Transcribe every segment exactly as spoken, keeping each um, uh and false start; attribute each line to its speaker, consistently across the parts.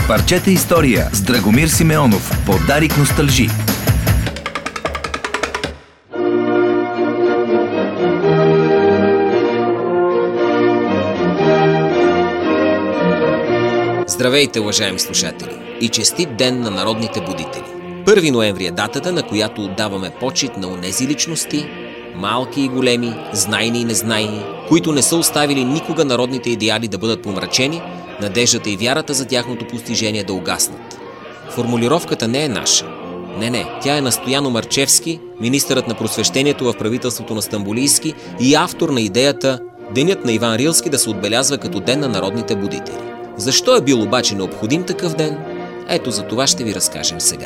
Speaker 1: Парчета история с Драгомир Симеонов. Подарик носталжи.
Speaker 2: Здравейте, уважаеми слушатели, и честит ден на народните будители. Първи ноември е датата, на която отдаваме почит на онези личности, малки и големи, знайни и незнайни, които не са оставили никога народните идеали да бъдат помрачени, надеждата и вярата за тяхното постижение да угаснат. Формулировката не е наша. Не, не, тя е на Стоян Омарчевски, министърът на просвещението в правителството на Стамболийски и автор на идеята Денят на Иван Рилски да се отбелязва като Ден на народните будители. Защо е бил обаче необходим такъв ден? Ето за това ще ви разкажем сега.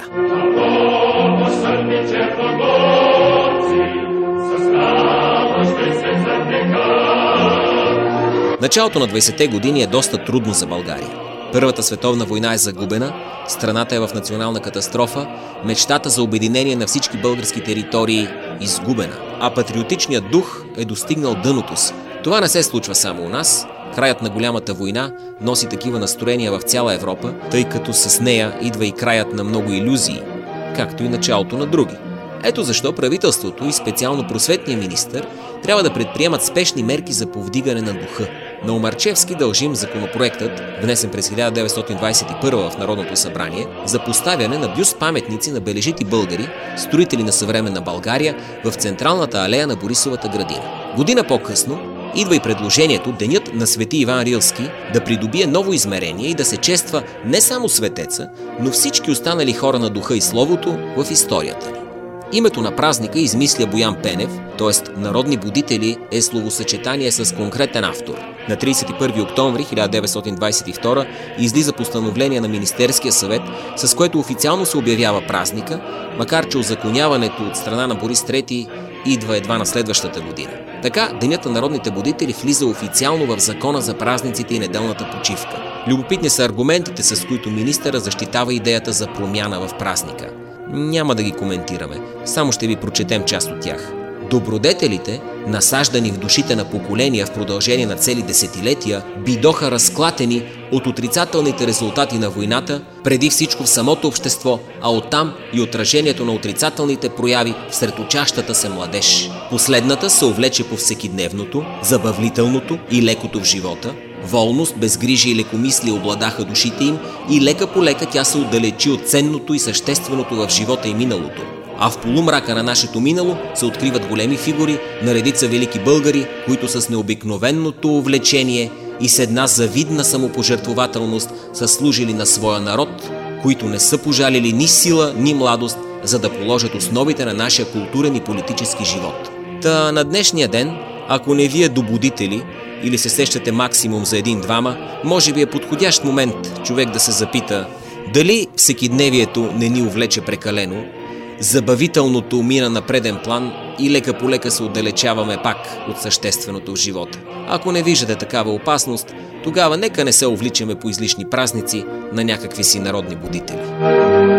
Speaker 2: Началото на двайсетте години е доста трудно за България. Първата световна война е загубена, страната е в национална катастрофа, мечтата за обединение на всички български територии изгубена, а патриотичният дух е достигнал дъното си. Това не се случва само у нас. Краят на голямата война носи такива настроения в цяла Европа, тъй като с нея идва и краят на много илюзии, както и началото на други. Ето защо правителството и специално просветния министър трябва да предприемат спешни мерки за повдигане на духа. На Омарчевски дължим законопроектът, внесен през хиляда деветстотин двайсет и първа в Народното събрание, за поставяне на бюст паметници на бележити българи, строители на съвременна България, в централната алея на Борисовата градина. Година по-късно идва и предложението Денят на Свети Иван Рилски да придобие ново измерение и да се чества не само светеца, но всички останали хора на духа и словото в историята ни. Името на празника измисля Боян Пенев, т.е. народни будители е словосъчетание с конкретен автор. На трийсет и първи октомври хиляда деветстотин двайсет и втора излиза постановление на Министерския съвет, с което официално се обявява празника, макар че узаконяването от страна на Борис трети идва едва на следващата година. Така, Денят на народните будители влиза официално в Закона за празниците и неделната почивка. Любопитни са аргументите, с които министъра защитава идеята за промяна в празника. Няма да ги коментираме, само ще ви прочетем част от тях. Добродетелите, насаждани в душите на поколения в продължение на цели десетилетия, бидоха разклатени от отрицателните резултати на войната, преди всичко в самото общество, а оттам и отражението на отрицателните прояви сред учащата се младеж. Последната се увлече по всекидневното, забавлителното и лекото в живота. Волност, безгрижие и лекомислие обладаха душите им и лека по лека тя се отдалечи от ценното и същественото в живота и миналото. А в полумрака на нашето минало се откриват големи фигури на редица велики българи, които с необикновеното увлечение и с една завидна самопожертвователност са служили на своя народ, които не са пожалили ни сила, ни младост, за да положат основите на нашия културен и политически живот. Та на днешния ден, ако не вие до будители или се сещате максимум за един-двама, може би е подходящ момент човек да се запита дали всекидневието не ни увлече прекалено, забавителното мина на преден план и лека по лека се отдалечаваме пак от същественото в живота. Ако не виждате такава опасност, тогава нека не се увличаме по излишни празници на някакви си народни будители.